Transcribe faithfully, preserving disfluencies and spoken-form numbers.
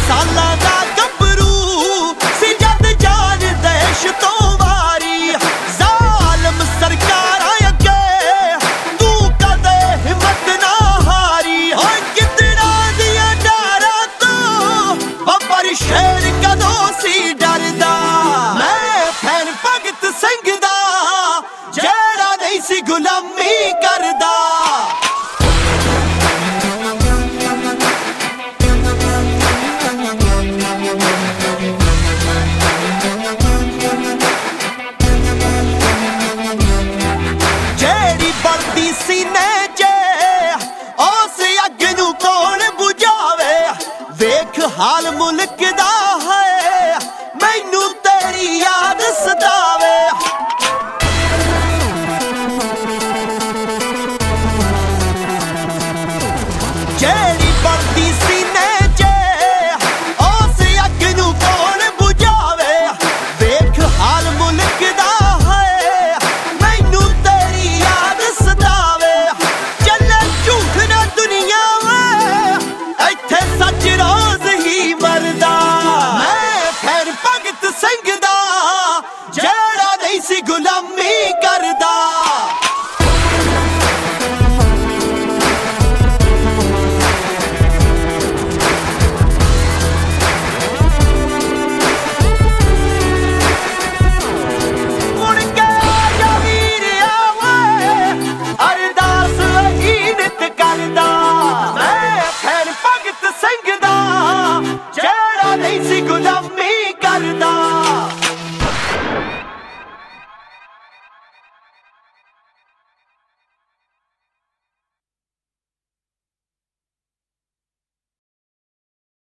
ਸਾਲਾਂ ਦਾ ਗੱਭਰੂ ਸੀ ਜਦ ਜਾਨ ਦੇਸ਼ ਤੋਂ ਵਾਰੀ ਜ਼ਾਲਮ ਸਰਕਾਰਾਂ ਅੱਗੇ ਤੂੰ ਕਦੇ ਹਿੰਮਤ ਨਾ ਹਾਰੀ ਓਏ ਗਿੱਦੜਾਂ ਦੀਆਂ ਡਾਰਾਂ ਤੋਂ ਬੱਬਰ ਸ਼ੇਰ ਕਦੋਂ ਸੀ ਡਰਦਾ ਮੈਂ ਫੈਨ ਭਗਤ ਸਿੰਘ ਦਾ ਜਿਹੜਾ ਨਹੀਂ ਸੀ ਗੁਲਾਮੀ ਕਰਦਾ ਸੀਨੇ ਚ ਉਸ ਅੱਗ ਨੂੰ ਕੌਣ ਬੁਝਾਵੇ ਵੇਖ ਹਾਲ ਮੁਲਕ ਦਾ ਹੈ ਮੈਨੂੰ ਤੇਰੀ ਯਾਦ ਸਤਾਵੇ ਜਿਹੜੀ ਬਲਦੀ ਸੀਨੇ ਚ ਉਸ ਅੱਗ ਨੂੰ ਕੌਣ ਬੁਝਾਵੇ ਵੇਖ ਹਾਲ ਮੁਲਕ ਦਾ ਸਿੰਘ ਦਾ ਜਿਹੜਾ ਨਹੀਂ ਸੀ ਗੁਲਾਮੀ ਕਰਦਾ ਮੁੜ ਕੇ ਆਜਾ ਵੀਰਿਆ ਵੇ ਅਰਦਾਸ ਹੀ ਨਿਤ ਕਰਦਾ ਮੈਂ ਫੈਨ ਭਗਤ ਸਿੰਘ ਦਾ ਜਿਹੜਾ ਨਹੀਂ ਸੀ ਗੁਲਾਮੀ